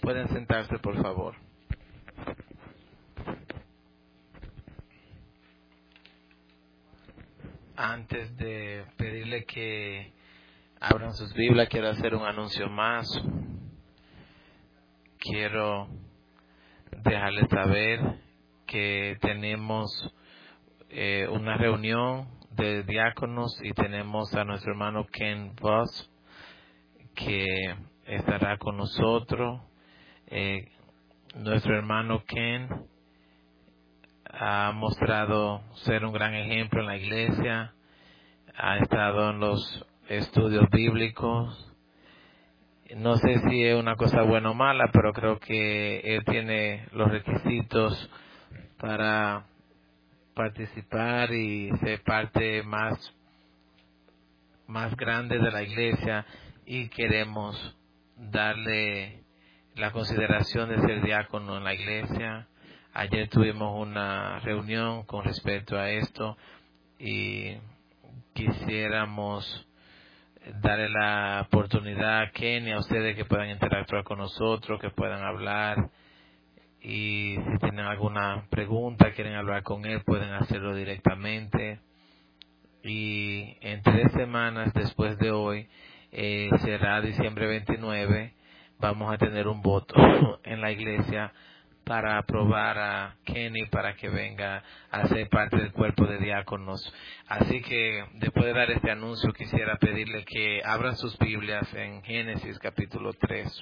Pueden sentarse, por favor. Antes de pedirle que abran sus Biblias, quiero hacer un anuncio más. Quiero dejarles saber que tenemos una reunión de diáconos y tenemos a nuestro hermano Ken Voss que estará con nosotros. Nuestro hermano Ken ha mostrado ser un gran ejemplo en la iglesia, ha estado en los estudios bíblicos. No sé si es una cosa buena o mala, pero creo que él tiene los requisitos para participar y ser parte más grande de la iglesia, y queremos darle la consideración de ser diácono en la iglesia. Ayer tuvimos una reunión con respecto a esto y quisiéramos darle la oportunidad a Ken y a ustedes que puedan interactuar con nosotros, que puedan hablar, y si tienen alguna pregunta, quieren hablar con él, pueden hacerlo directamente. Y en 3 semanas después de hoy, será diciembre 29, vamos a tener un voto en la iglesia para aprobar a Kenny para que venga a ser parte del cuerpo de diáconos. Así que después de dar este anuncio, quisiera pedirle que abran sus Biblias en Génesis capítulo 3.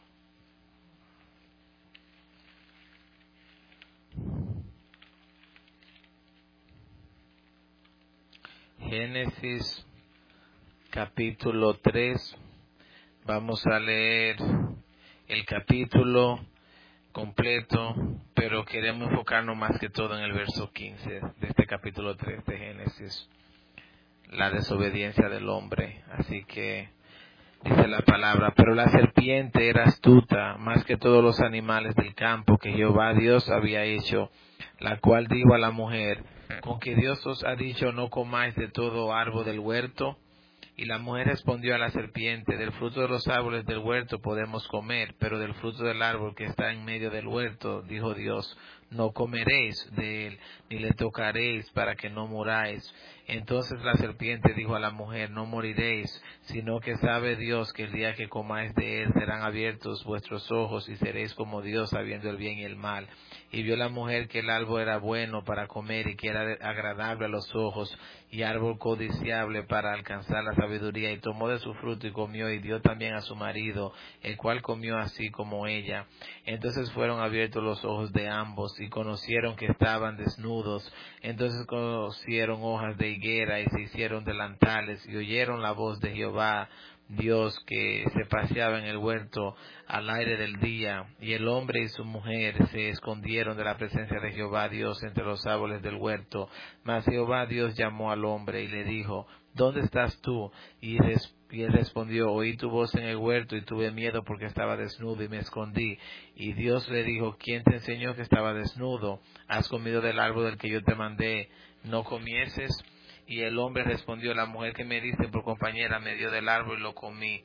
Génesis capítulo 3. Vamos a leer el capítulo completo, pero queremos enfocarnos más que todo en el verso 15 de este capítulo 3 de Génesis, la desobediencia del hombre. Así que dice la palabra: pero la serpiente era astuta más que todos los animales del campo que Jehová Dios había hecho, la cual dijo a la mujer: ¿con que Dios os ha dicho no comáis de todo árbol del huerto? Y la mujer respondió a la serpiente: del fruto de los árboles del huerto podemos comer, pero del fruto del árbol que está en medio del huerto, dijo Dios, no comeréis de él, ni le tocaréis, para que no muráis. Entonces la serpiente dijo a la mujer: no moriréis, sino que sabe Dios que el día que comáis de él serán abiertos vuestros ojos y seréis como Dios, sabiendo el bien y el mal. Y vio la mujer que el árbol era bueno para comer y que era agradable a los ojos, y árbol codiciable para alcanzar la sabiduría, y tomó de su fruto y comió, y dio también a su marido, el cual comió así como ella. Entonces fueron abiertos los ojos de ambos, y conocieron que estaban desnudos. Entonces cosieron hojas de higuera, y se hicieron delantales, y oyeron la voz de Jehová Dios que se paseaba en el huerto al aire del día, y el hombre y su mujer se escondieron de la presencia de Jehová Dios entre los árboles del huerto. Mas Jehová Dios llamó al hombre y le dijo: ¿dónde estás tú? Y él respondió: oí tu voz en el huerto y tuve miedo porque estaba desnudo y me escondí. Y Dios le dijo: ¿quién te enseñó que estaba desnudo? ¿Has comido del árbol del que yo te mandé no comieses? Y el hombre respondió: la mujer que me diste por compañera me dio del árbol y lo comí.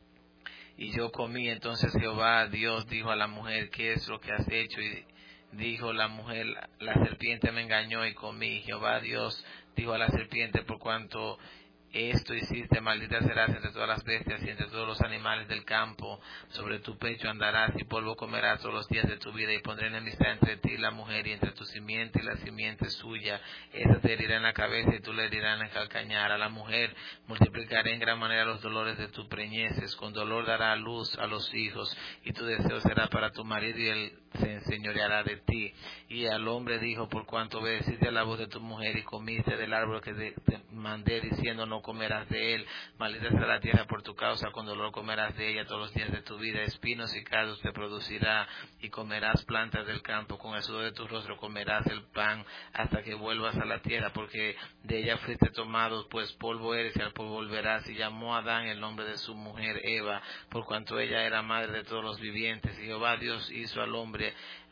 Y yo comí. Entonces Jehová Dios dijo a la mujer: ¿qué es lo que has hecho? Y dijo la mujer: la serpiente me engañó y comí. Jehová Dios dijo a la serpiente: por cuanto esto hiciste, maldita serás entre todas las bestias y entre todos los animales del campo. Sobre tu pecho andarás y polvo comerás todos los días de tu vida. Y pondré enemistad entre ti y la mujer, y entre tu simiente y la simiente suya. Esta te herirá en la cabeza y tú le herirás en el calcañar. A la mujer multiplicaré en gran manera los dolores de tu preñeces. Con dolor dará a luz a los hijos, y tu deseo será para tu marido, y él se enseñoreará de ti. Y al hombre dijo: por cuanto obedeciste a la voz de tu mujer y comiste del árbol que te mandé diciendo no comerás de él, maldita será la tierra por tu causa, con dolor comerás de ella todos los días de tu vida. Espinos y cardos te producirá, y comerás plantas del campo. Con el sudor de tu rostro comerás el pan hasta que vuelvas a la tierra, porque de ella fuiste tomado, pues polvo eres y al polvo volverás. Y llamó a Adán el nombre de su mujer Eva, por cuanto ella era madre de todos los vivientes. Y Jehová Dios hizo al hombre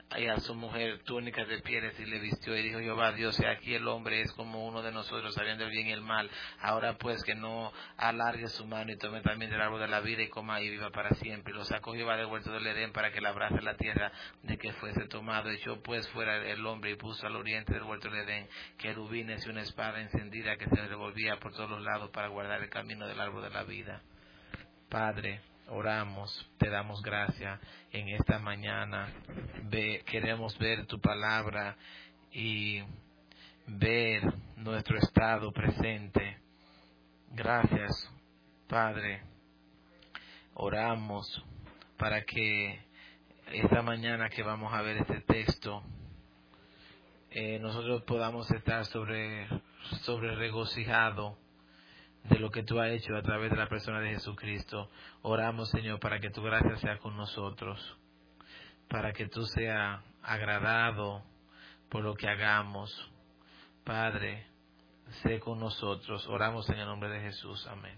y a su mujer túnicas de pieles y le vistió, y dijo Jehová Dios, y aquí el hombre es como uno de nosotros, sabiendo el bien y el mal. Ahora pues que no alargue su mano y tome también del árbol de la vida y coma y viva para siempre. Y lo sacó Jehová del huerto del Edén para que labrase la tierra de que fuese tomado. Echó pues fuera el hombre y puso al oriente del huerto del Edén querubines y una espada encendida que se revolvía por todos los lados para guardar el camino del árbol de la vida. Padre, oramos, te damos gracias en esta mañana. Queremos ver tu palabra y ver nuestro estado presente. Gracias, Padre. Oramos para que esta mañana que vamos a ver este texto, nosotros podamos estar sobre regocijado de lo que tú has hecho a través de la persona de Jesucristo. Oramos, Señor, para que tu gracia sea con nosotros, para que tú seas agradado por lo que hagamos. Padre, sé con nosotros. Oramos en el nombre de Jesús. Amén.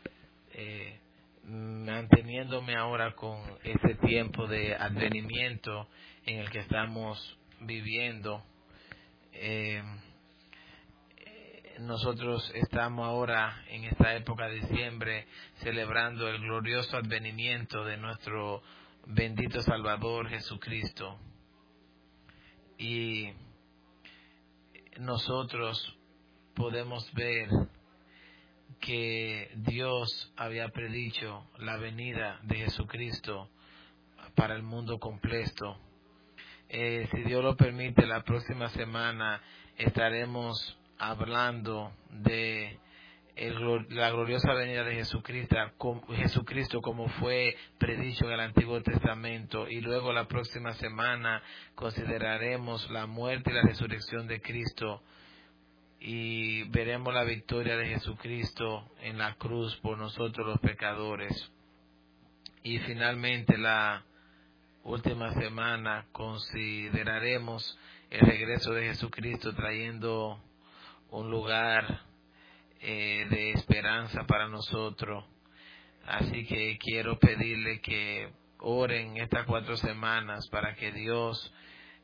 Manteniéndome ahora con este tiempo de advenimiento en el que estamos viviendo, nosotros estamos ahora en esta época de diciembre celebrando el glorioso advenimiento de nuestro bendito Salvador Jesucristo, y nosotros podemos ver que Dios había predicho la venida de Jesucristo para el mundo completo. Si Dios lo permite, la próxima semana estaremos hablando de la gloriosa venida de Jesucristo como fue predicho en el Antiguo Testamento, y luego la próxima semana consideraremos la muerte y la resurrección de Cristo y veremos la victoria de Jesucristo en la cruz por nosotros los pecadores. Y finalmente la última semana consideraremos el regreso de Jesucristo trayendo un lugar de esperanza para nosotros. Así que quiero pedirle que oren estas 4 semanas para que Dios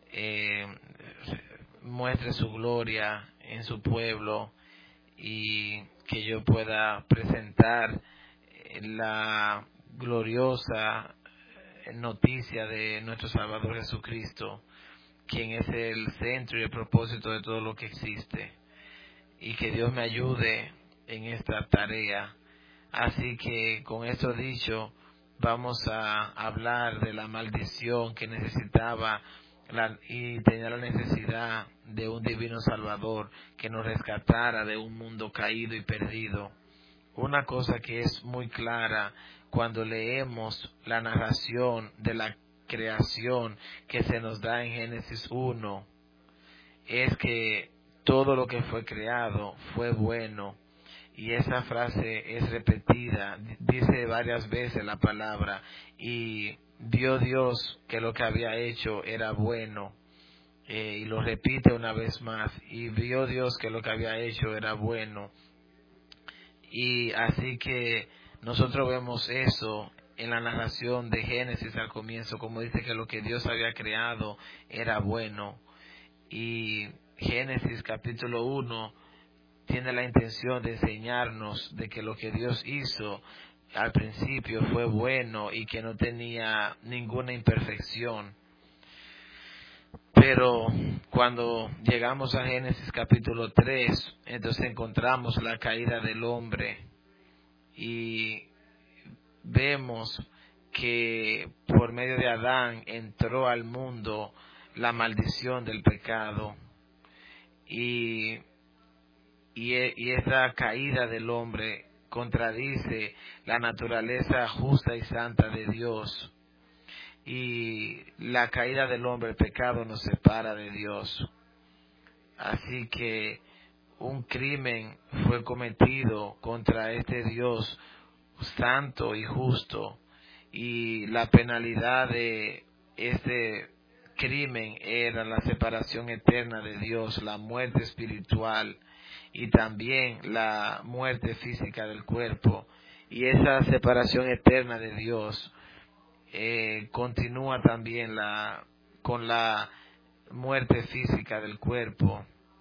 muestre su gloria en su pueblo y que yo pueda presentar la gloriosa noticia de nuestro Salvador Jesucristo, quien es el centro y el propósito de todo lo que existe, y que Dios me ayude en esta tarea. Así que con esto dicho, vamos a hablar de la maldición que necesitaba y tenía la necesidad de un divino Salvador que nos rescatara de un mundo caído y perdido. Una cosa que es muy clara cuando leemos la narración de la creación que se nos da en Génesis 1 es que todo lo que fue creado fue bueno, y esa frase es repetida, dice varias veces la palabra, y vio Dios que lo que había hecho era bueno, y lo repite una vez más, y vio Dios que lo que había hecho era bueno. Y así que nosotros vemos eso en la narración de Génesis al comienzo, como dice que lo que Dios había creado era bueno. Y Génesis capítulo 1 tiene la intención de enseñarnos de que lo que Dios hizo al principio fue bueno y que no tenía ninguna imperfección. Pero cuando llegamos a Génesis capítulo 3, entonces encontramos la caída del hombre y vemos que por medio de Adán entró al mundo la maldición del pecado, y esa caída del hombre contradice la naturaleza justa y santa de Dios. Y la caída del hombre, el pecado, nos separa de Dios. Así que un crimen fue cometido contra este Dios santo y justo, y la penalidad de este crimen era la separación eterna de Dios, la muerte espiritual y también la muerte física del cuerpo. Y esa separación eterna de Dios continúa también con la muerte física del cuerpo,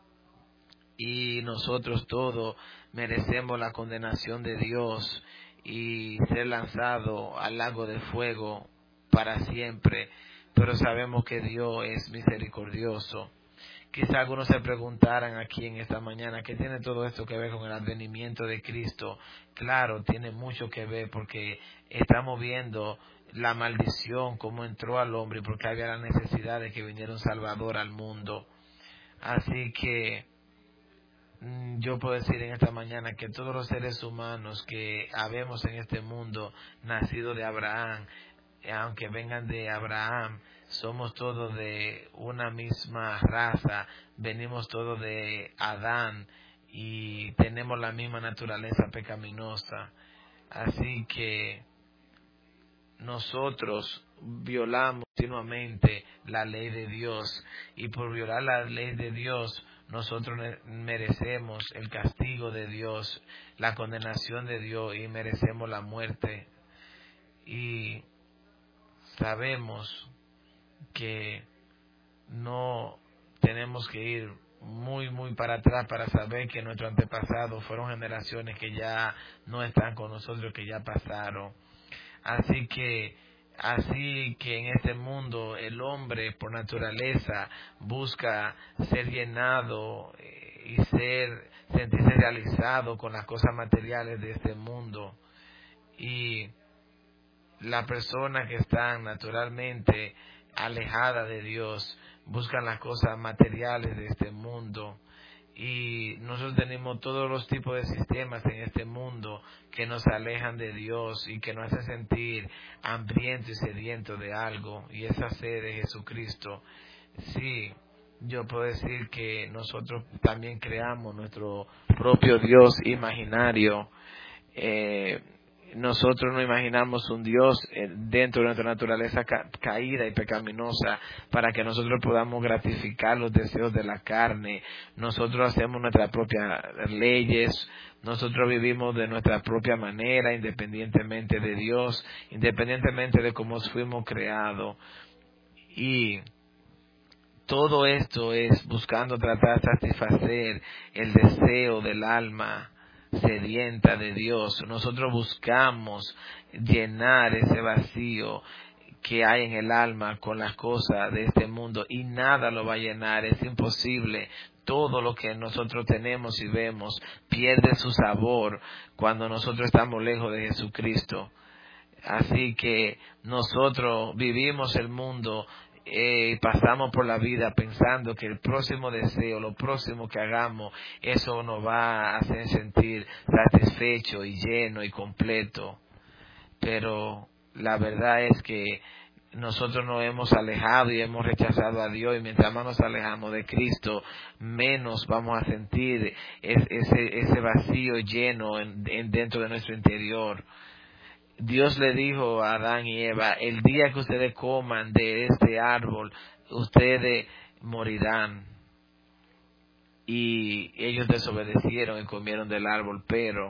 y nosotros todos merecemos la condenación de Dios y ser lanzado al lago de fuego para siempre, pero sabemos que Dios es misericordioso. Quizá algunos se preguntaran aquí en esta mañana, ¿qué tiene todo esto que ver con el advenimiento de Cristo? Claro, tiene mucho que ver, porque estamos viendo la maldición, cómo entró al hombre, y porque había la necesidad de que viniera un Salvador al mundo. Así que yo puedo decir en esta mañana que todos los seres humanos que habemos en este mundo, nacidos de Abraham, aunque vengan de Abraham, somos todos de una misma raza, venimos todos de Adán y tenemos la misma naturaleza pecaminosa. Así que nosotros violamos continuamente la ley de Dios, y por violar la ley de Dios nosotros merecemos el castigo de Dios, la condenación de Dios, y merecemos la muerte. Y sabemos que no tenemos que ir muy para atrás para saber que nuestros antepasados fueron generaciones que ya no están con nosotros, que ya pasaron. Así que en este mundo el hombre por naturaleza busca ser llenado y sentirse realizado con las cosas materiales de este mundo, y las personas que están naturalmente alejadas de Dios buscan las cosas materiales de este mundo. Y nosotros tenemos todos los tipos de sistemas en este mundo que nos alejan de Dios y que nos hacen sentir hambrientos y sedientos de algo, y esa sed de Jesucristo. Sí, yo puedo decir que nosotros también creamos nuestro propio Dios imaginario. Nosotros no imaginamos un Dios dentro de nuestra naturaleza caída y pecaminosa para que nosotros podamos gratificar los deseos de la carne. Nosotros hacemos nuestras propias leyes, nosotros vivimos de nuestra propia manera, independientemente de Dios, independientemente de cómo fuimos creados. Y todo esto es buscando tratar de satisfacer el deseo del alma sedienta de Dios. Nosotros buscamos llenar ese vacío que hay en el alma con las cosas de este mundo, y nada lo va a llenar, es imposible. Todo lo que nosotros tenemos y vemos pierde su sabor cuando nosotros estamos lejos de Jesucristo. Así que nosotros vivimos el mundo pasamos por la vida pensando que el próximo deseo, lo próximo que hagamos, eso nos va a hacer sentir satisfecho y lleno y completo. Pero la verdad es que nosotros nos hemos alejado y hemos rechazado a Dios, y mientras más nos alejamos de Cristo, menos vamos a sentir ese vacío lleno dentro de nuestro interior. Dios le dijo a Adán y Eva: el día que ustedes coman de este árbol, ustedes morirán. Y ellos desobedecieron y comieron del árbol, pero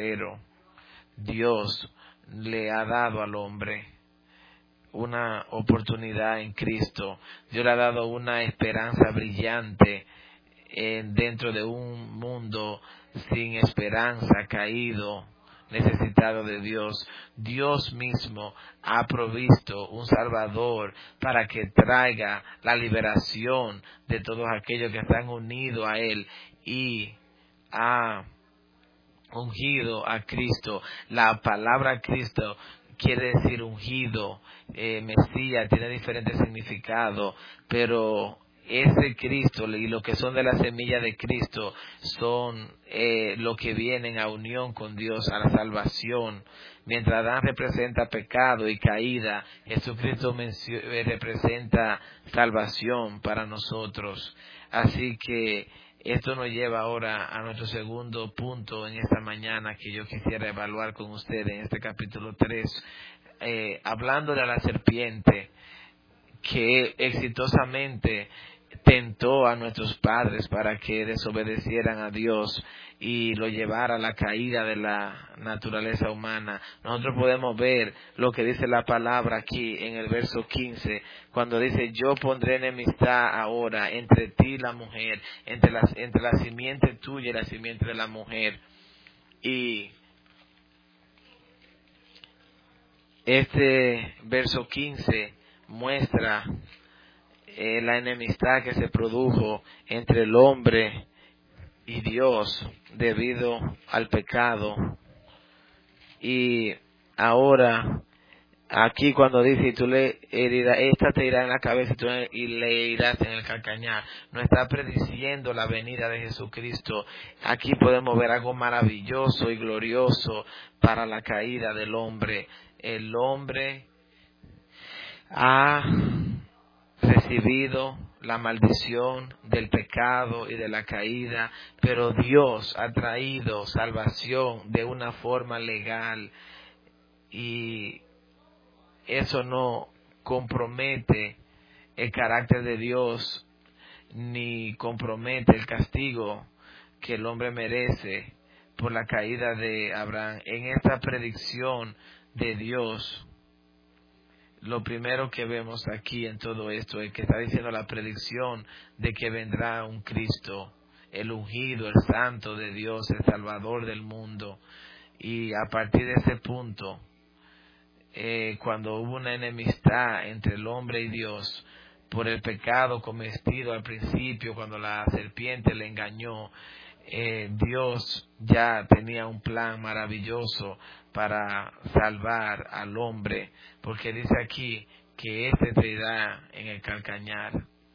Dios le ha dado al hombre una oportunidad en Cristo. Dios le ha dado una esperanza brillante dentro de un mundo sin esperanza, caído, necesitado de Dios. Dios mismo ha provisto un Salvador para que traiga la liberación de todos aquellos que están unidos a Él, y ha ungido a Cristo. La palabra Cristo quiere decir ungido, Mesías, tiene diferentes significados, pero ese Cristo y lo que son de la semilla de Cristo son lo que vienen a unión con Dios, a la salvación. Mientras Adán representa pecado y caída, Jesucristo representa salvación para nosotros. Así que esto nos lleva ahora a nuestro segundo punto en esta mañana, que yo quisiera evaluar con ustedes en este capítulo 3, hablando de la serpiente que exitosamente tentó a nuestros padres para que desobedecieran a Dios y lo llevara a la caída de la naturaleza humana. Nosotros podemos ver lo que dice la palabra aquí en el verso 15, cuando dice: yo pondré enemistad ahora entre ti y la mujer, entre la simiente tuya y la simiente de la mujer. Y este verso 15 muestra la enemistad que se produjo entre el hombre y Dios debido al pecado. Y ahora aquí cuando dice: tú le herirás, esta te irá en la cabeza y le irás en el calcañar, no está prediciendo la venida de Jesucristo. Aquí podemos ver algo maravilloso y glorioso para la caída del hombre. El hombre ha recibido la maldición del pecado y de la caída, pero Dios ha traído salvación de una forma legal, y eso no compromete el carácter de Dios ni compromete el castigo que el hombre merece por la caída de Abraham. En esta predicción de Dios, lo primero que vemos aquí en todo esto es que está diciendo la predicción de que vendrá un Cristo, el ungido, el santo de Dios, el salvador del mundo. Y a partir de ese punto, cuando hubo una enemistad entre el hombre y Dios por el pecado cometido al principio, cuando la serpiente le engañó, Dios ya tenía un plan maravilloso para salvar al hombre, porque dice aquí que éste te irá en el calcañar.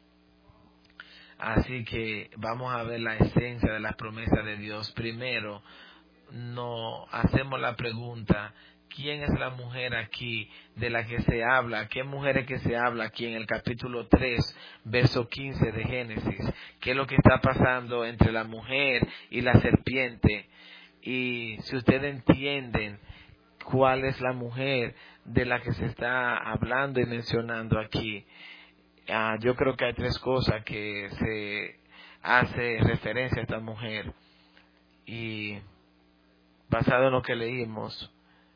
Así que vamos a ver la esencia de las promesas de Dios. Primero, nos hacemos la pregunta: ¿quién es la mujer aquí de la que se habla? ¿Qué mujer es que se habla aquí en el capítulo 3, verso 15 de Génesis? ¿Qué es lo que está pasando entre la mujer y la serpiente? Y si ustedes entienden cuál es la mujer de la que se está hablando y mencionando aquí, yo creo que hay tres cosas que se hace referencia a esta mujer. Y basado en lo que leímos,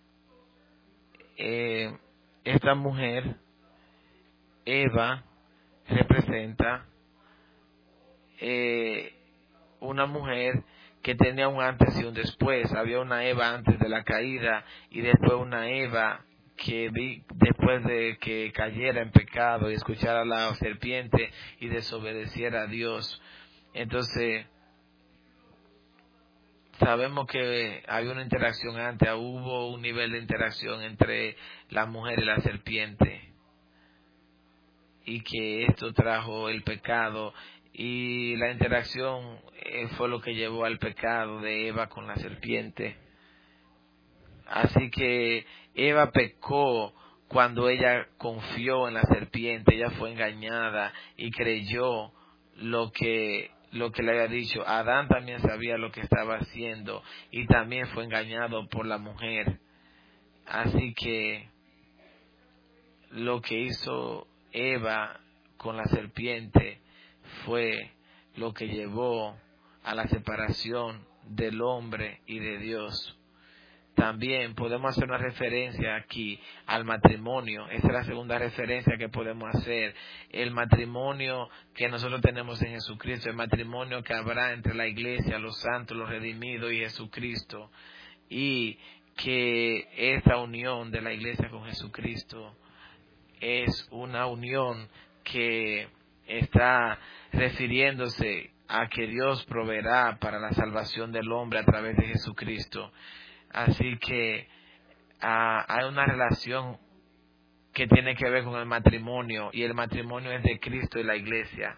esta mujer, Eva, representa una mujer que tenía un antes y un después. Había una Eva antes de la caída y después una Eva que después de que cayera en pecado y escuchara a la serpiente y desobedeciera a Dios. Entonces, sabemos que hay una interacción antes, hubo un nivel de interacción entre la mujer y la serpiente, y que esto trajo el pecado, y la interacción fue lo que llevó al pecado de Eva con la serpiente. Así que Eva pecó cuando ella confió en la serpiente, ella fue engañada y creyó lo que le había dicho. Adán también sabía lo que estaba haciendo y también fue engañado por la mujer. Así que lo que hizo Eva con la serpiente fue lo que llevó a la separación del hombre y de Dios. También podemos hacer una referencia aquí al matrimonio. Esa es la segunda referencia que podemos hacer. El matrimonio que nosotros tenemos en Jesucristo, el matrimonio que habrá entre la iglesia, los santos, los redimidos y Jesucristo. Y que esta unión de la iglesia con Jesucristo es una unión que está refiriéndose a que Dios proveerá para la salvación del hombre a través de Jesucristo. Así que hay una relación que tiene que ver con el matrimonio, y el matrimonio es de Cristo y la iglesia.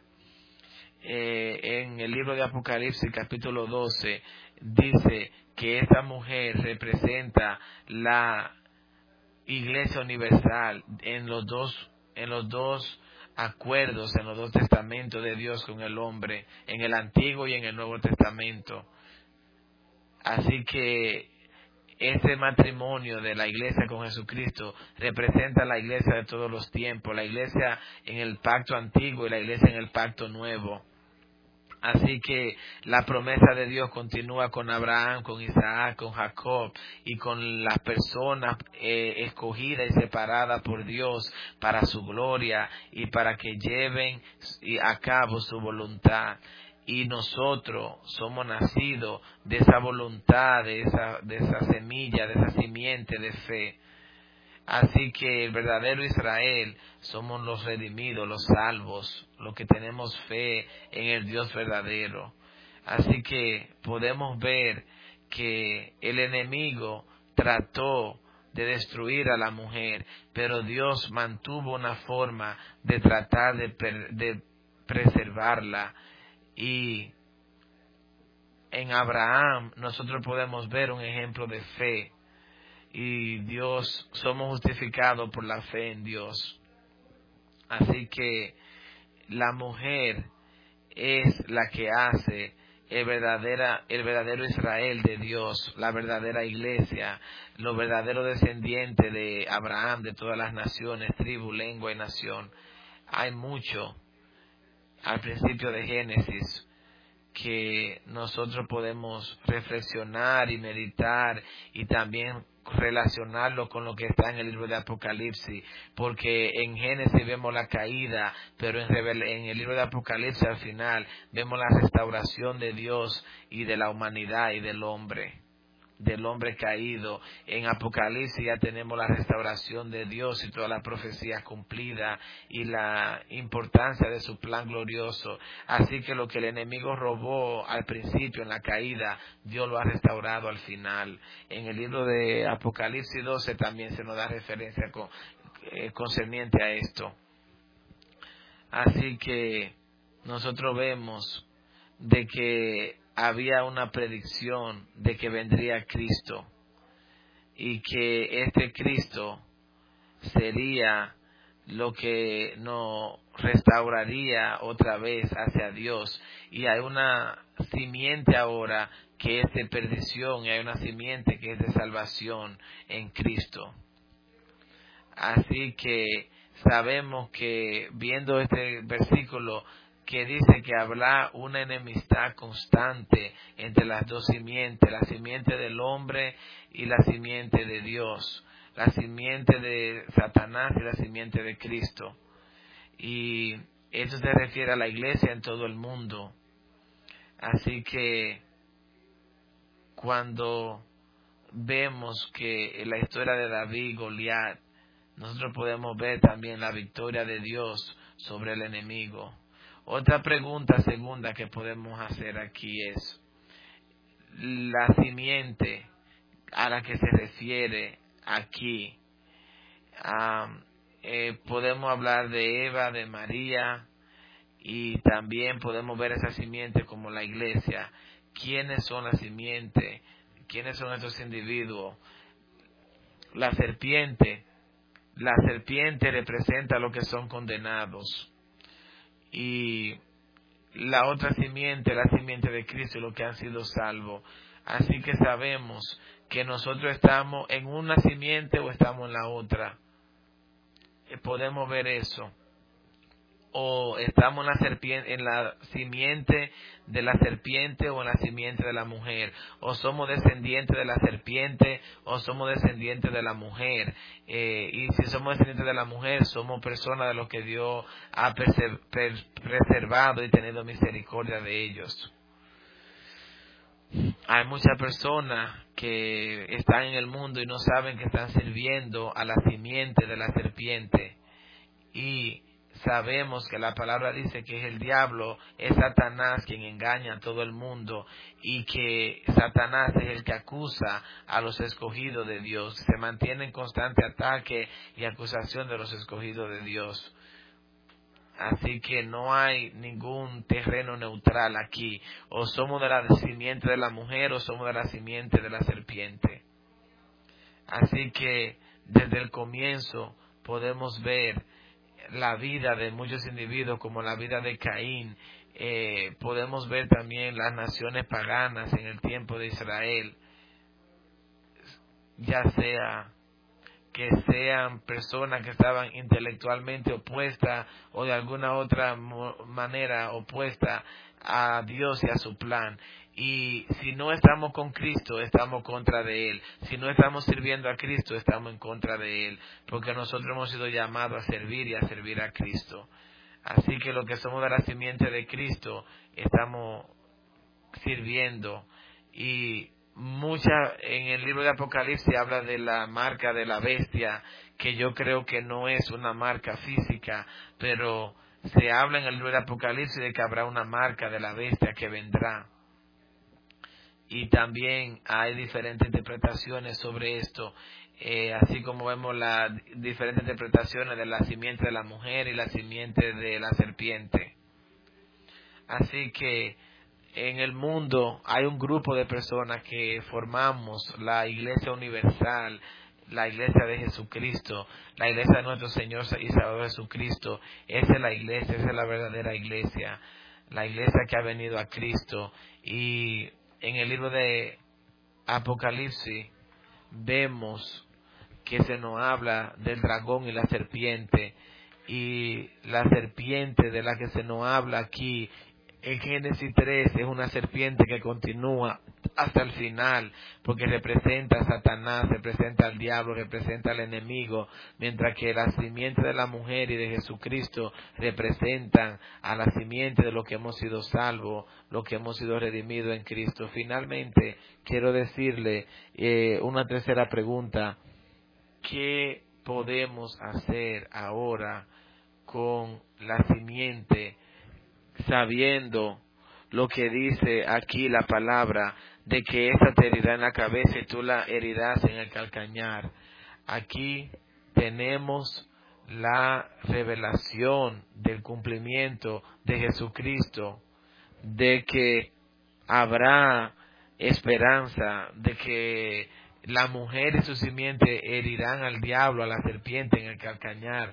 En el libro de Apocalipsis capítulo 12 dice que esta mujer representa la iglesia universal en los dos acuerdos, en los dos testamentos de Dios con el hombre, en el Antiguo y en el Nuevo Testamento. Así que este matrimonio de la iglesia con Jesucristo representa la iglesia de todos los tiempos, la iglesia en el pacto antiguo y la iglesia en el pacto nuevo. Así que la promesa de Dios continúa con Abraham, con Isaac, con Jacob y con las personas escogidas y separadas por Dios para su gloria y para que lleven a cabo su voluntad. Y nosotros somos nacidos de esa voluntad, de esa semilla, de esa simiente de fe. Así que el verdadero Israel somos los redimidos, los salvos, los que tenemos fe en el Dios verdadero. Así que podemos ver que el enemigo trató de destruir a la mujer, pero Dios mantuvo una forma de tratar de preservarla. Y en Abraham nosotros podemos ver un ejemplo de fe. Y Dios, somos justificados por la fe en Dios. Así que la mujer es la que hace el verdadero Israel de Dios, la verdadera iglesia, los verdaderos descendientes de Abraham, de todas las naciones, tribu, lengua y nación. Hay mucho al principio de Génesis que nosotros podemos reflexionar y meditar y también relacionarlo con lo que está en el libro de Apocalipsis, porque en Génesis vemos la caída, pero en el libro de Apocalipsis al final vemos la restauración de Dios y de la humanidad y del hombre caído. En Apocalipsis ya tenemos la restauración de Dios y toda la profecía cumplida y la importancia de su plan glorioso. Así que lo que el enemigo robó al principio en la caída, Dios lo ha restaurado al final. En el libro de Apocalipsis 12 también se nos da referencia concerniente a esto. Así que nosotros vemos de que había una predicción de que vendría Cristo y que este Cristo sería lo que nos restauraría otra vez hacia Dios. Y hay una simiente ahora que es de perdición y hay una simiente que es de salvación en Cristo. Así que sabemos que viendo este versículo que dice que habrá una enemistad constante entre las dos simientes, la simiente del hombre y la simiente de Dios, la simiente de Satanás y la simiente de Cristo. Y eso se refiere a la iglesia en todo el mundo. Así que cuando vemos que en la historia de David y Goliat, nosotros podemos ver también la victoria de Dios sobre el enemigo. Otra pregunta segunda que podemos hacer aquí es, la simiente a la que se refiere aquí, podemos hablar de Eva, de María, y también podemos ver esa simiente como la iglesia. ¿Quiénes son las simientes? ¿Quiénes son estos individuos? La serpiente representa a los que son condenados. Y la otra simiente, la simiente de Cristo, los que han sido salvos. Así que sabemos que nosotros estamos en una simiente o estamos en la otra. Podemos ver eso. O estamos en la simiente de la serpiente o en la simiente de la mujer, o somos descendientes de la serpiente o somos descendientes de la mujer, y si somos descendientes de la mujer somos personas de los que Dios ha preservado y tenido misericordia de ellos. Hay muchas personas que están en el mundo y no saben que están sirviendo a la simiente de la serpiente, y sabemos que la palabra dice que es el diablo, es Satanás quien engaña a todo el mundo, y que Satanás es el que acusa a los escogidos de Dios. Se mantiene en constante ataque y acusación de los escogidos de Dios. Así que no hay ningún terreno neutral aquí. O somos de la simiente de la mujer o somos de la simiente de la serpiente. Así que desde el comienzo podemos ver la vida de muchos individuos como la vida de Caín. Podemos ver también las naciones paganas en el tiempo de Israel. ya sea que sean personas que estaban intelectualmente opuestas o de alguna otra manera opuesta a Dios y a su plan. Y si no estamos con Cristo, estamos contra de Él. Si no estamos sirviendo a Cristo, estamos en contra de Él. Porque nosotros hemos sido llamados a servir y a servir a Cristo. Así que los que somos de la simiente de Cristo, estamos sirviendo. Y en el libro de Apocalipsis habla de la marca de la bestia, que yo creo que no es una marca física, pero se habla en el libro de Apocalipsis de que habrá una marca de la bestia que vendrá. Y también hay diferentes interpretaciones sobre esto, así como vemos las diferentes interpretaciones de la simiente de la mujer y la simiente de la serpiente. Así que en el mundo hay un grupo de personas que formamos la Iglesia Universal, la Iglesia de Jesucristo, la Iglesia de nuestro Señor y Salvador Jesucristo. Esa es la Iglesia, esa es la verdadera Iglesia, la Iglesia que ha venido a Cristo. Y en el libro de Apocalipsis vemos que se nos habla del dragón y la serpiente, y la serpiente de la que se nos habla aquí en Génesis 3 es una serpiente que continúa hasta el final, porque representa a Satanás, representa al diablo, representa al enemigo, mientras que la simiente de la mujer y de Jesucristo representan a la simiente de lo que hemos sido salvos, lo que hemos sido redimidos en Cristo. Finalmente, quiero decirle una tercera pregunta: ¿qué podemos hacer ahora con la simiente, sabiendo lo que dice aquí la palabra de que esta te herirá en la cabeza y tú la herirás en el calcañar? Aquí tenemos la revelación del cumplimiento de Jesucristo, de que habrá esperanza, de que la mujer y su simiente herirán al diablo, a la serpiente en el calcañar.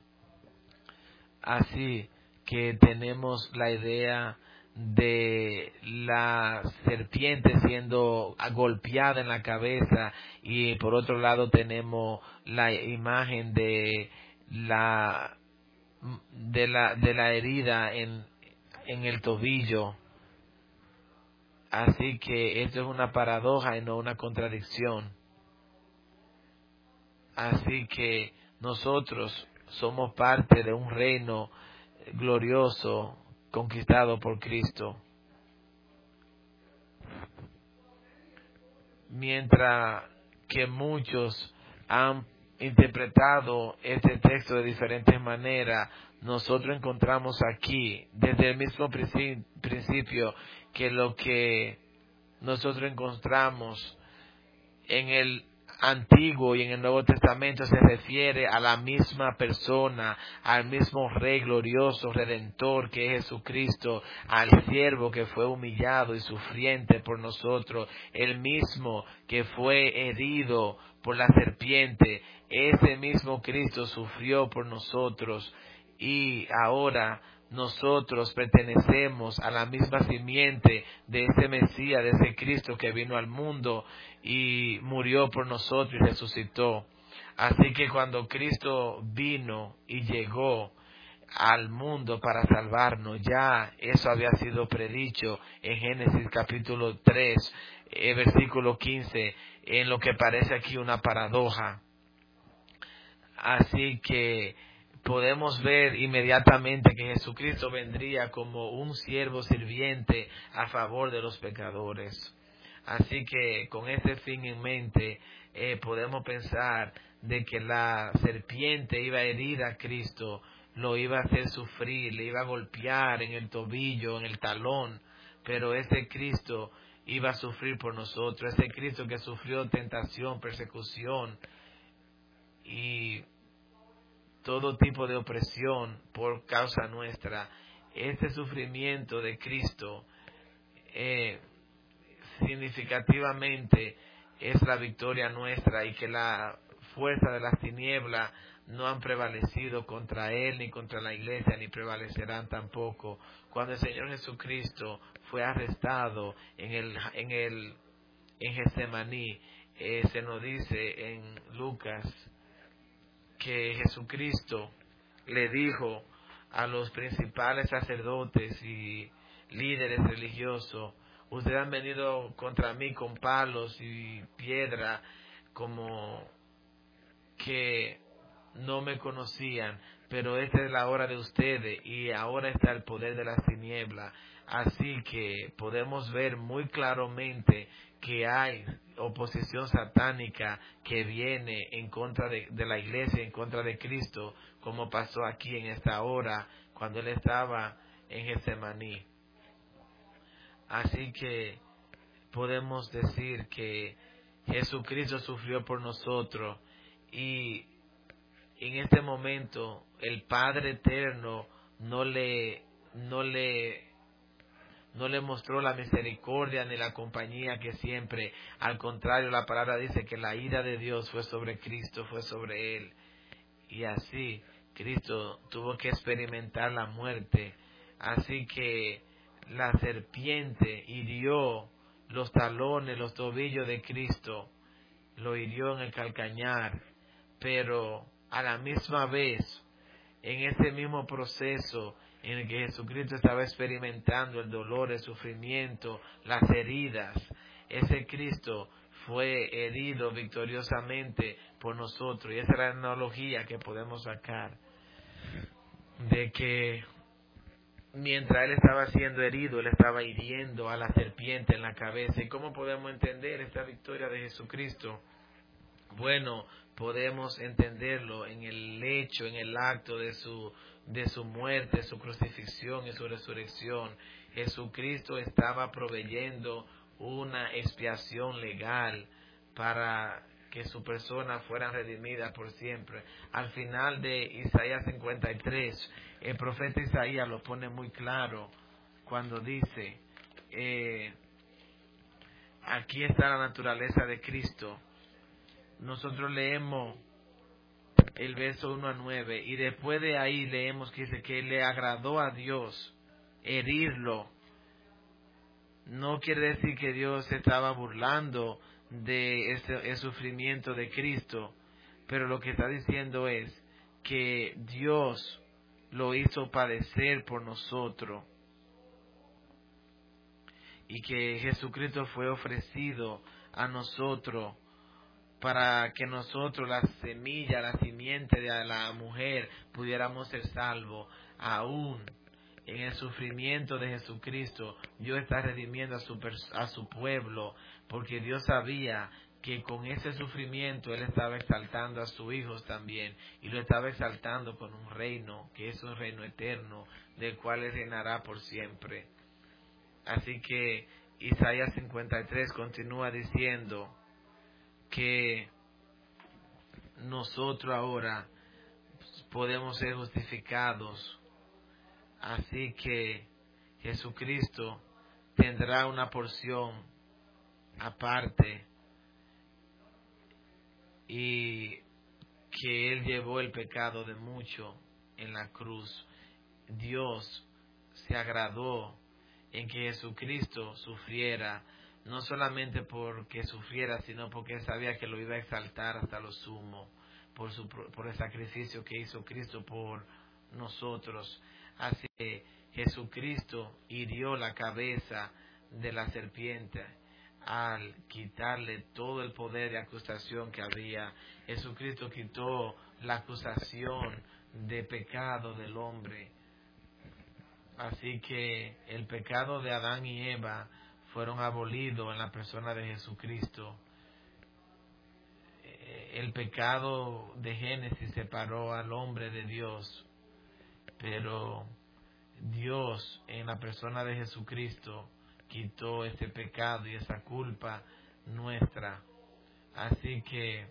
Así que tenemos la idea de la serpiente siendo golpeada en la cabeza, y por otro lado tenemos la imagen de la herida en el tobillo. Así que esto es una paradoja y no una contradicción. Así que nosotros somos parte de un reino glorioso conquistado por Cristo. Mientras que muchos han interpretado este texto de diferentes maneras, nosotros encontramos aquí, desde el mismo principio, que lo que nosotros encontramos en el Antiguo y en el Nuevo Testamento se refiere a la misma persona, al mismo Rey glorioso, Redentor que es Jesucristo, al siervo que fue humillado y sufriente por nosotros, el mismo que fue herido por la serpiente. Ese mismo Cristo sufrió por nosotros, y ahora nosotros pertenecemos a la misma simiente de ese Mesías, de ese Cristo que vino al mundo y murió por nosotros y resucitó. Así que cuando Cristo vino y llegó al mundo para salvarnos, ya eso había sido predicho en Génesis capítulo 3, versículo 15, en lo que parece aquí una paradoja. Así que podemos ver inmediatamente que Jesucristo vendría como un siervo sirviente a favor de los pecadores. Así que con este fin en mente, podemos pensar de que la serpiente iba a herir a Cristo, lo iba a hacer sufrir, le iba a golpear en el tobillo, en el talón, pero ese Cristo iba a sufrir por nosotros, ese Cristo que sufrió tentación, persecución y todo tipo de opresión por causa nuestra. Este sufrimiento de Cristo significativamente es la victoria nuestra, y que la fuerza de las tinieblas no han prevalecido contra Él, ni contra la iglesia, ni prevalecerán tampoco. Cuando el Señor Jesucristo fue arrestado en Getsemaní, se nos dice en Lucas que Jesucristo le dijo a los principales sacerdotes y líderes religiosos: ustedes han venido contra mí con palos y piedra, como que no me conocían, pero esta es la hora de ustedes y ahora está el poder de las tinieblas. Así que podemos ver muy claramente que hay oposición satánica que viene en contra de la iglesia, en contra de Cristo, como pasó aquí en esta hora cuando él estaba en Getsemaní. Así que podemos decir que Jesucristo sufrió por nosotros, y en este momento el Padre Eterno no le mostró la misericordia ni la compañía que siempre. Al contrario, la palabra dice que la ira de Dios fue sobre Cristo, fue sobre él. Y así Cristo tuvo que experimentar la muerte. Así que la serpiente hirió los talones, los tobillos de Cristo, lo hirió en el calcañar, pero a la misma vez, en ese mismo proceso en el que Jesucristo estaba experimentando el dolor, el sufrimiento, las heridas, ese Cristo fue herido victoriosamente por nosotros. Y esa es la analogía que podemos sacar, de que mientras él estaba siendo herido, él estaba hiriendo a la serpiente en la cabeza. ¿Y cómo podemos entender esta victoria de Jesucristo? Bueno, podemos entenderlo en el hecho, en el acto de su muerte, su crucifixión y su resurrección. Jesucristo estaba proveyendo una expiación legal para que su persona fuera redimida por siempre. Al final de Isaías 53, el profeta Isaías lo pone muy claro cuando dice, aquí está la naturaleza de Cristo. Nosotros leemos el verso 1 a 9 y después de ahí leemos que dice que le agradó a Dios herirlo. No quiere decir que Dios se estaba burlando de el sufrimiento de Cristo, pero lo que está diciendo es que Dios lo hizo padecer por nosotros y que Jesucristo fue ofrecido a nosotros para que nosotros, la semilla, la simiente de la mujer, pudiéramos ser salvos. Aún en el sufrimiento de Jesucristo, Dios está redimiendo a su pueblo, porque Dios sabía que con ese sufrimiento Él estaba exaltando a sus hijos también, y lo estaba exaltando con un reino, que es un reino eterno, del cual Él reinará por siempre. Así que Isaías 53 continúa diciendo que nosotros ahora podemos ser justificados. Así que Jesucristo tendrá una porción aparte, y que Él llevó el pecado de muchos en la cruz. Dios se agradó en que Jesucristo sufriera, no solamente porque sufriera, sino porque Él sabía que lo iba a exaltar hasta lo sumo, por el sacrificio que hizo Cristo por nosotros. Así que Jesucristo hirió la cabeza de la serpiente al quitarle todo el poder de acusación que había. Jesucristo quitó la acusación de pecado del hombre. Así que el pecado de Adán y Eva fueron abolidos en la persona de Jesucristo. El pecado de Génesis separó al hombre de Dios, pero Dios en la persona de Jesucristo quitó ese pecado y esa culpa nuestra. Así que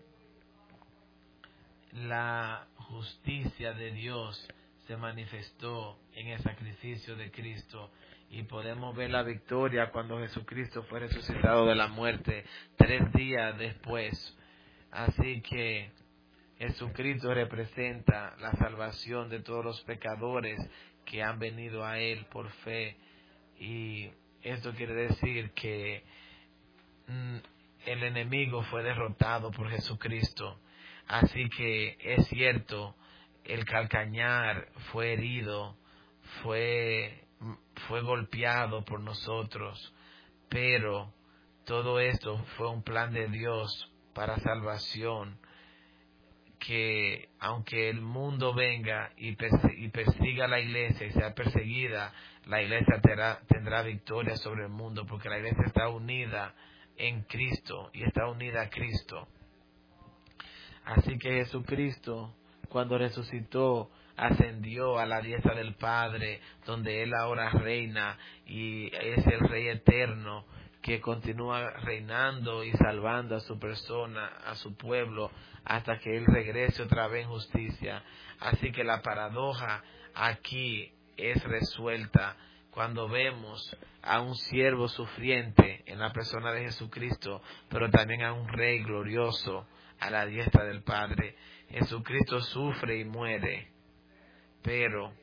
la justicia de Dios se manifestó en el sacrificio de Cristo, y podemos ver la victoria cuando Jesucristo fue resucitado de la muerte 3 días después. Así que Jesucristo representa la salvación de todos los pecadores que han venido a Él por fe, y esto quiere decir que el enemigo fue derrotado por Jesucristo. Así que es cierto, el calcañar fue herido, fue golpeado por nosotros, pero todo esto fue un plan de Dios para salvación, que aunque el mundo venga y persiga a la iglesia y sea perseguida, la iglesia tendrá victoria sobre el mundo, porque la iglesia está unida en Cristo y está unida a Cristo. Así que Jesucristo, cuando resucitó, ascendió a la diestra del Padre, donde Él ahora reina y es el Rey eterno, que continúa reinando y salvando a su persona, a su pueblo, hasta que Él regrese otra vez en justicia. Así que la paradoja aquí es resuelta cuando vemos a un siervo sufriente en la persona de Jesucristo, pero también a un Rey glorioso a la diestra del Padre. Jesucristo sufre y muere, pero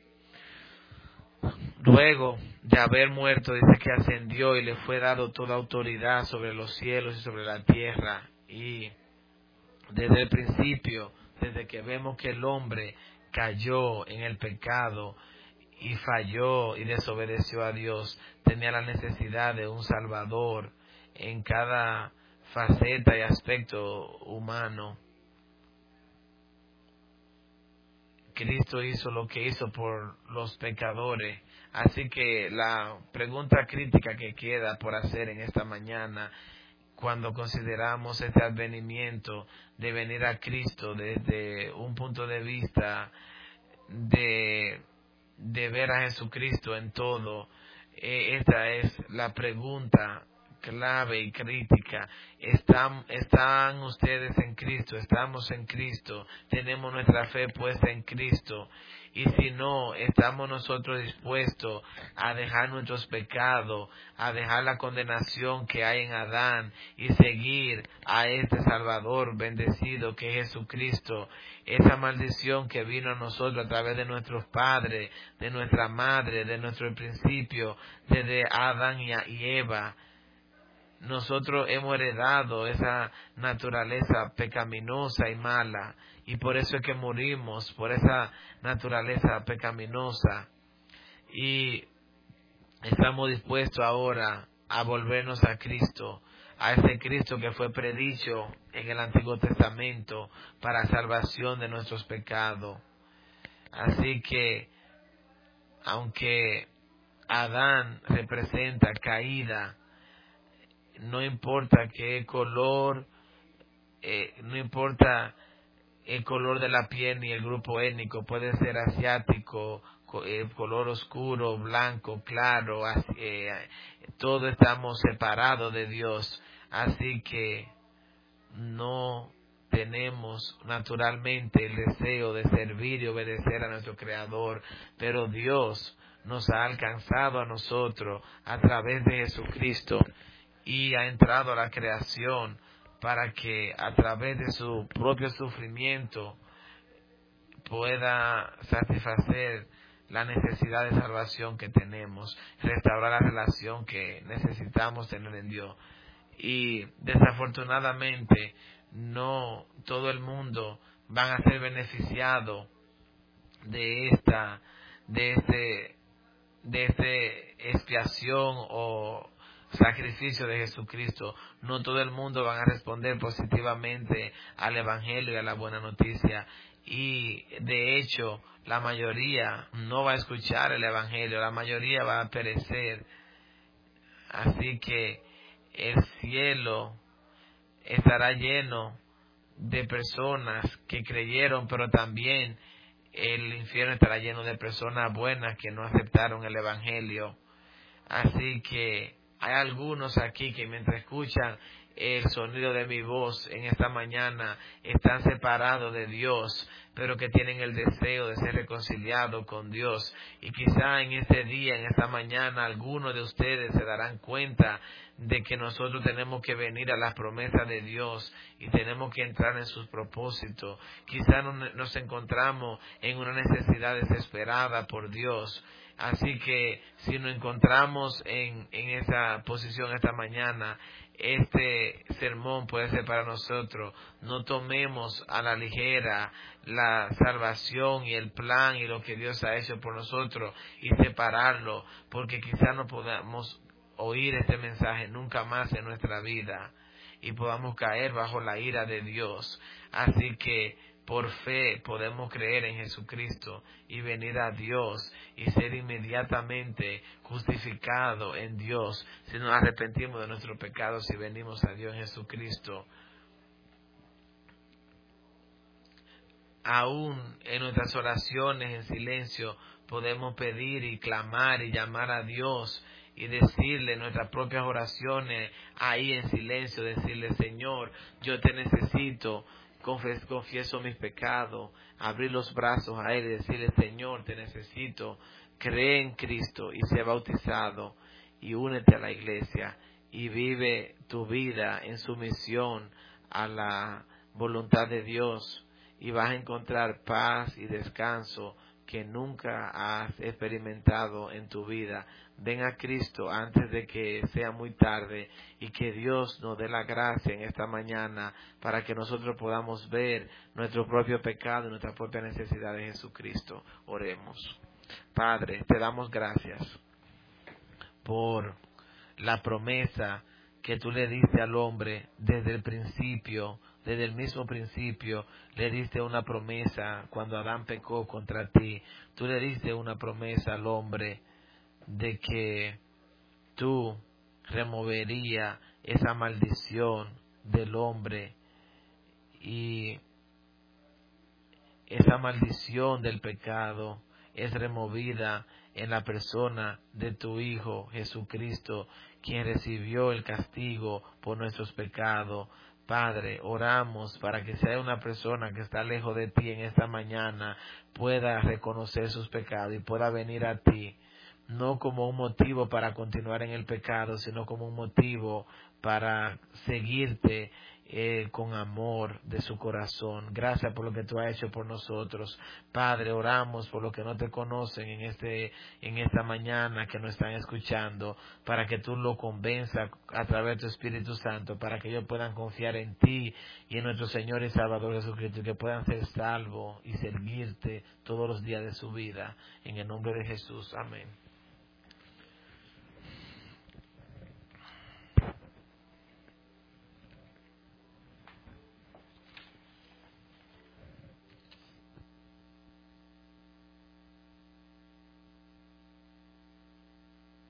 luego de haber muerto, dice que ascendió y le fue dado toda autoridad sobre los cielos y sobre la tierra. Y desde el principio, desde que vemos que el hombre cayó en el pecado y falló y desobedeció a Dios, tenía la necesidad de un Salvador en cada faceta y aspecto humano. Cristo hizo lo que hizo por los pecadores. Así que la pregunta crítica que queda por hacer en esta mañana, cuando consideramos este advenimiento de venir a Cristo desde un punto de vista de ver a Jesucristo en todo, esta es la pregunta clave y crítica. ¿Están ustedes en Cristo? ¿Estamos en Cristo? ¿Tenemos nuestra fe puesta en Cristo? Y si no, ¿estamos nosotros dispuestos a dejar nuestros pecados, a dejar la condenación que hay en Adán y seguir a este Salvador bendecido que es Jesucristo? Esa maldición que vino a nosotros a través de nuestros padres, de nuestra madre, de nuestro principio, desde Adán y Eva. Nosotros hemos heredado esa naturaleza pecaminosa y mala, y por eso es que morimos, por esa naturaleza pecaminosa, y estamos dispuestos ahora a volvernos a Cristo, a ese Cristo que fue predicho en el Antiguo Testamento para salvación de nuestros pecados. Así que, aunque Adán representa caída, no importa qué color, no importa el color de la piel ni el grupo étnico, puede ser asiático, color oscuro, blanco, claro, todos estamos separados de Dios. Así que no tenemos naturalmente el deseo de servir y obedecer a nuestro Creador, pero Dios nos ha alcanzado a nosotros a través de Jesucristo y ha entrado a la creación para que a través de su propio sufrimiento pueda satisfacer la necesidad de salvación que tenemos, restaurar la relación que necesitamos tener en Dios. Y desafortunadamente no todo el mundo van a ser beneficiado de esta expiación o sacrificio de Jesucristo. No todo el mundo van a responder positivamente al Evangelio y a la buena noticia, y de hecho la mayoría no va a escuchar el Evangelio, la mayoría va a perecer. Así que el cielo estará lleno de personas que creyeron, pero también el infierno estará lleno de personas buenas que no aceptaron el Evangelio. Así que hay algunos aquí que mientras escuchan el sonido de mi voz en esta mañana están separados de Dios, pero que tienen el deseo de ser reconciliados con Dios. Y quizá en este día, en esta mañana, algunos de ustedes se darán cuenta de que nosotros tenemos que venir a las promesas de Dios y tenemos que entrar en sus propósitos. Quizá nos encontramos en una necesidad desesperada por Dios. Así que si nos encontramos en esa posición esta mañana, este sermón puede ser para nosotros. No tomemos a la ligera la salvación y el plan y lo que Dios ha hecho por nosotros y separarlo, porque quizás no podamos oír este mensaje nunca más en nuestra vida y podamos caer bajo la ira de Dios. Así que por fe podemos creer en Jesucristo y venir a Dios y ser inmediatamente justificado en Dios si nos arrepentimos de nuestros pecados y venimos a Dios en Jesucristo. Aún en nuestras oraciones en silencio podemos pedir y clamar y llamar a Dios y decirle nuestras propias oraciones ahí en silencio, decirle: Señor, yo te necesito. Confieso mis pecados, abrir los brazos a Él y decirle: Señor, te necesito. Cree en Cristo y sé bautizado y únete a la iglesia y vive tu vida en sumisión a la voluntad de Dios, y vas a encontrar paz y descanso que nunca has experimentado en tu vida. Ven a Cristo antes de que sea muy tarde y que Dios nos dé la gracia en esta mañana para que nosotros podamos ver nuestro propio pecado y nuestra propia necesidad de Jesucristo. Oremos. Padre, te damos gracias por la promesa que tú le diste al hombre desde el principio. Desde el mismo principio le diste una promesa cuando Adán pecó contra ti. Tú le diste una promesa al hombre de que tú removerías esa maldición del hombre, y esa maldición del pecado es removida en la persona de tu Hijo Jesucristo, quien recibió el castigo por nuestros pecados. Padre, oramos para que sea una persona que está lejos de ti en esta mañana pueda reconocer sus pecados y pueda venir a ti, no como un motivo para continuar en el pecado, sino como un motivo para seguirte con amor de su corazón. Gracias por lo que tú has hecho por nosotros. Padre, oramos por los que no te conocen en esta mañana, que nos están escuchando, para que tú lo convenzas a través de tu Espíritu Santo, para que ellos puedan confiar en ti y en nuestro Señor y Salvador Jesucristo, y que puedan ser salvos y servirte todos los días de su vida. En el nombre de Jesús. Amén.